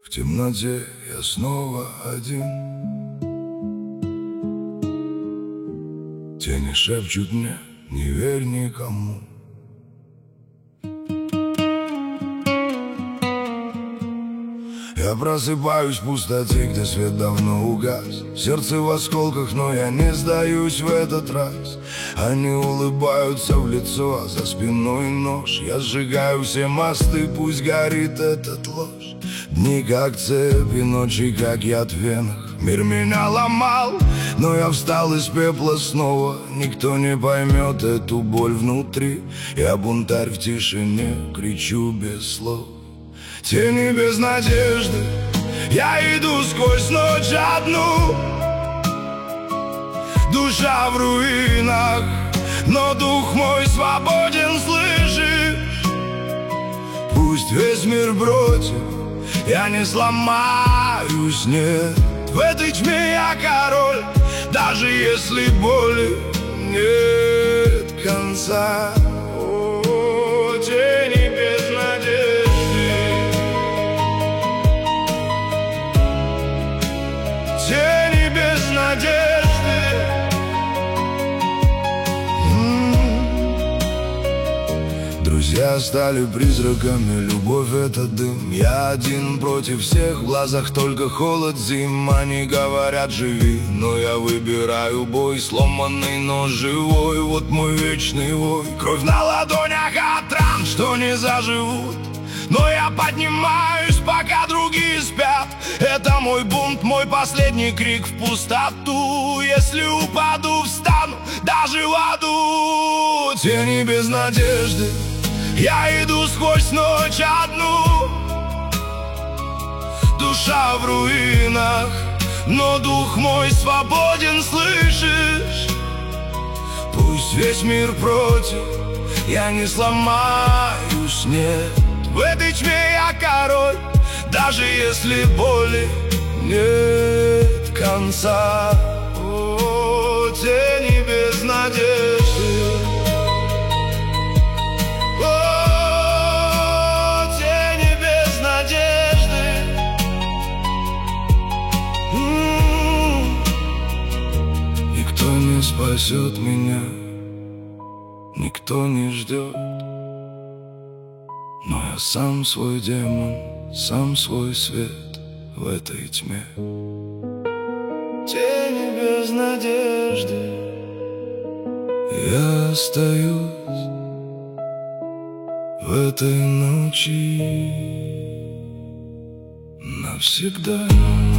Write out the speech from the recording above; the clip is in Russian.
В темноте я снова один. Тени шепчут мне: не верь никому. Я просыпаюсь в пустоте, где свет давно угас. Сердце в осколках, но я не сдаюсь в этот раз. Они улыбаются в лицо, а за спиной нож. Я сжигаю все мосты, пусть горит этот ложь. Дни как цепи, ночи как яд в венах. Мир меня ломал, но я встал из пепла снова. Никто не поймет эту боль внутри. Я бунтарь в тишине, кричу без слов. Тени без надежды, я иду сквозь ночь одну. Душа в руинах, но дух мой свободен, слышишь? Пусть весь мир против, я не сломаюсь, нет. В этой тьме я король, даже если боли нет конца. О, тени без надежды, тени без надежды. Друзья стали призраками, любовь — это дым. Я один против всех, в глазах только холод зим. Они говорят: живи, но я выбираю бой. Сломанный, но живой, вот мой вечный вой. Кровь на ладонях от ран, что не заживут. Но я поднимаюсь, пока другие спят. Это мой бунт, мой последний крик в пустоту. Если упаду, встану, даже в аду. Тени без надежды, я иду сквозь ночь одну. Душа в руинах, но дух мой свободен, слышишь? Пусть весь мир против, я не сломаюсь, нет. В этой тьме я король, даже если боли нет конца. О, тени без надежды, о, тени без надежды. Никто не спасет меня, никто не ждет. Но я сам свой демон, сам свой свет в этой тьме. Тени без надежды, я остаюсь в этой ночи навсегда.